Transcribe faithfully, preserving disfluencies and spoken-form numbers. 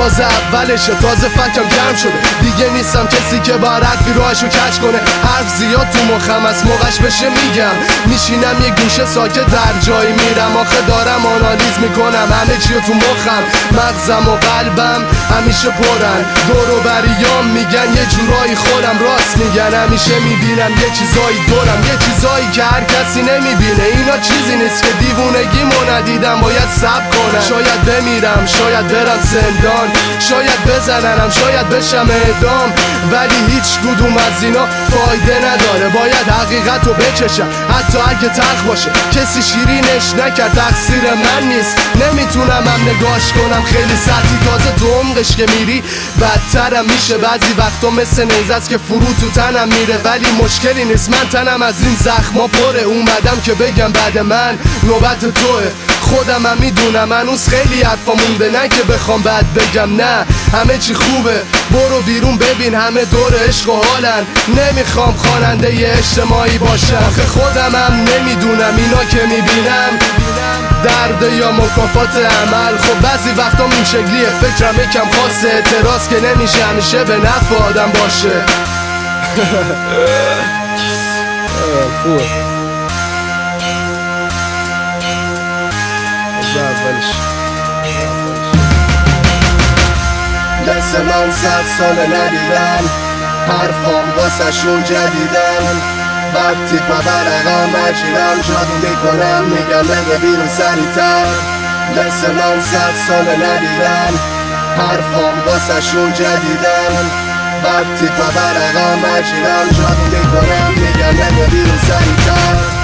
تازه اولشه، تازه فکرم جمع شده، دیگه نیستم کسی که با حرفی راهشو کج کنه. حرف زیاد تو مخم از موقعش بشه میگم، میشینم یه گوشه ساکت در جایی میرم. آخه دارم آنالیز میکنم همه چیو تو مخم، مغزم و قلبم همیشه پرن. دور و بریام میگن یه جورایی خودم راست میگن، همیشه میبینم یه چیزایی دورم، یه چیزایی که هر کسی نمیبینه. اینا چیزی نیست که دیوونگیمو ندیدم باید صبر کنم. شاید بمیرم، شاید برم زندان، شاید بزننم، شاید بشم اعدام، ولی هیچ کدوم از اینا فایده نداره. باید حقیقتو بچشم حتی اگه تلخ باشه، کسی شیرینش نکرد تقصیر من نیست. نمیتونم هم نگاش کنم خیلی سطحی، تازه تو عمقش که میری بدترم میشه. بعضی وقتا مثل نیزه است که فرو تو تنم میره، ولی مشکلی نیست من تنم از این زخما پره. اومدم که بگم بعد من نوبت توه، خودم هم میدونم هنوز خیلی حرفا مونده، نه که بخوام بعد بگم نه همه چی خوبه. برو بیرون ببین همه دور عشق و حالن، نمیخوام خواننده ی اجتماعی باشم. آخه خودم هم نمیدونم اینا که میبینم درد یا مکافات عمل. خب بعضی وقتا این شکلیه فکرم یکم خاصه، اعتراض که نمیشه همیشه به نفع آدم باشه. خوبه مثل من صد ساله ندیدن، حرفام واسه شون جدیدن. وقتی پا برقم بچیرم جادو میکنم، میگم بده بیرون سریعتر. مثل من صد ساله ندیدن، حرفام واسه شون جدیدن. وقتی پا برقم بچیرم جادو میکنم، میگم بده بیرون سریعتر.